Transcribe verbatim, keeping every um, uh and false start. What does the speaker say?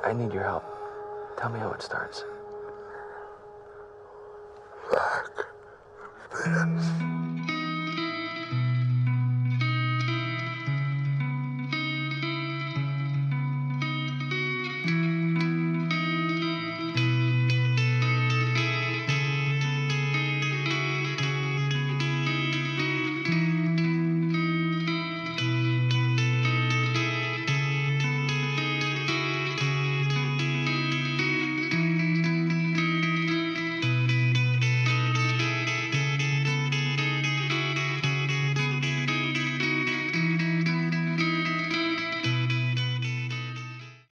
I need your help. Tell me how it starts. Like this.